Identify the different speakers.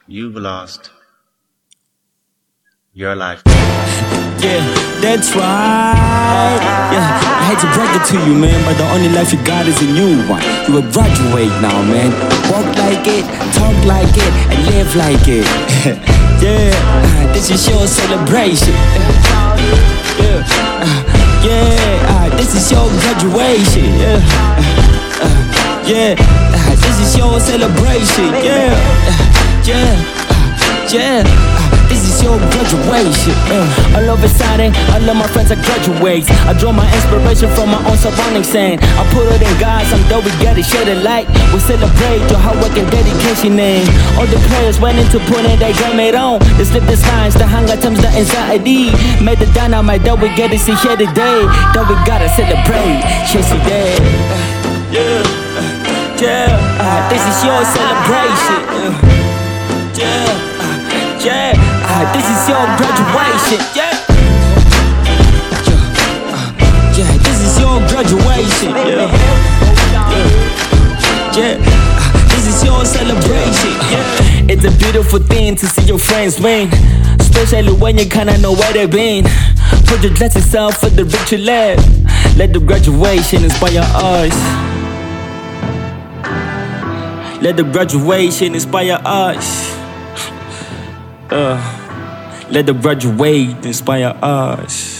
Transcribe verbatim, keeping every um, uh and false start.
Speaker 1: You've lost your life.
Speaker 2: Yeah, that's right. Yeah, I hate to break it to you, man, but the only life you got is a new one. You will graduate now, man. Walk like it, talk like it, and live like it. Yeah, uh, this is your celebration. Yeah, uh, yeah, uh, this is your graduation. Yeah, uh, uh, yeah, uh, this is your celebration. Yeah, uh, yeah, uh, yeah. This is your graduation. uh. All of a sudden, all of my friends are graduates. I draw my inspiration from my own surroundings, saying I put it in God, some though we get it, share the light. We celebrate your hard work and dedication. And all the players went into putting their game it on. They slip the signs, the hunger times the anxiety. Made the dynamite that we get to see here today. That we gotta celebrate, chase it day. Yeah, yeah, uh, this is your celebration. Uh, yeah, uh, yeah. Uh, this is your graduation, yeah. Yeah, uh, yeah, this is your graduation, yeah. Yeah, yeah. Uh, this is your celebration, yeah. It's a beautiful thing to see your friends win, especially when you kinda know where they've been. Put your glasses up for the rich you left. Let the graduation inspire us. Let the graduation inspire us. Uh, let the graduate inspire us.